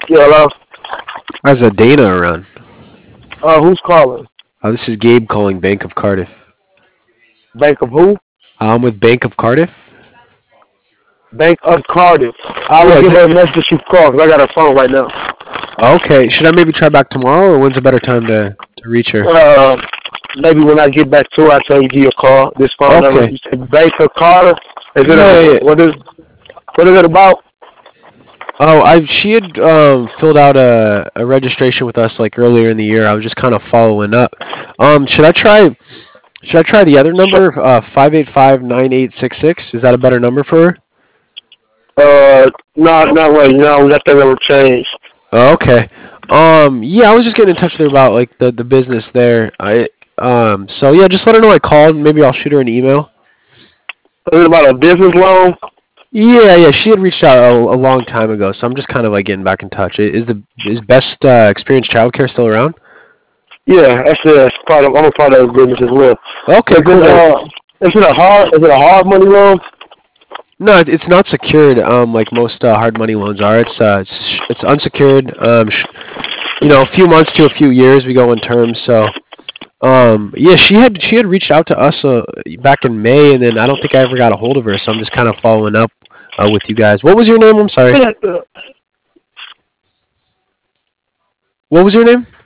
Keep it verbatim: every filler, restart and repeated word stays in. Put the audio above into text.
Yeah, hello. How's a Dana around? Uh, who's calling? Uh, this is Gabe calling Bank of Cardiff. Bank of who? I'm with Bank of Cardiff. Bank of Cardiff. I will Yeah, is give it her a message you call because I got her phone right now. okay? Should I maybe try back tomorrow, or when's a better time to to reach her? Uh, maybe when I get back to her, I tell you give you a call. This phone number. Okay. You said Bank of Carter. Is it Yeah, a yeah. what is what is it about? Oh, I she had um, filled out a, a registration with us like earlier in the year. I was just kind of following up. Um, should I try? Should I try the other number? Uh, five eight five nine eight six six. Is that a better number for her? Uh, no, not right now. We got that number changed. Oh, okay. Um, yeah, I was just getting in touch with her about like the the business there. I um, so yeah, just let her know I called. Maybe I'll shoot her an email. Is it about a business loan? Yeah, yeah, she had reached out a, a long time ago, so I'm just kind of like getting back in touch. I- Is the is Best uh, Experience Childcare still around? Yeah, that's a that's part of. I'm a part of the business as well. Okay, Is cool. it Then uh? Is it a hard? Is it a hard money loan? no, it- it's not secured. Um, like most uh, hard money loans are. It's uh, it's sh- it's unsecured. Um, sh- you know, a few months to a few years we go in terms. So um, yeah, she had she had reached out to us uh, back in May, and then I don't think I ever got a hold of her. So I'm just kind of following up uh, with you guys. What was your name? I'm sorry. Yeah, uh, What was your name?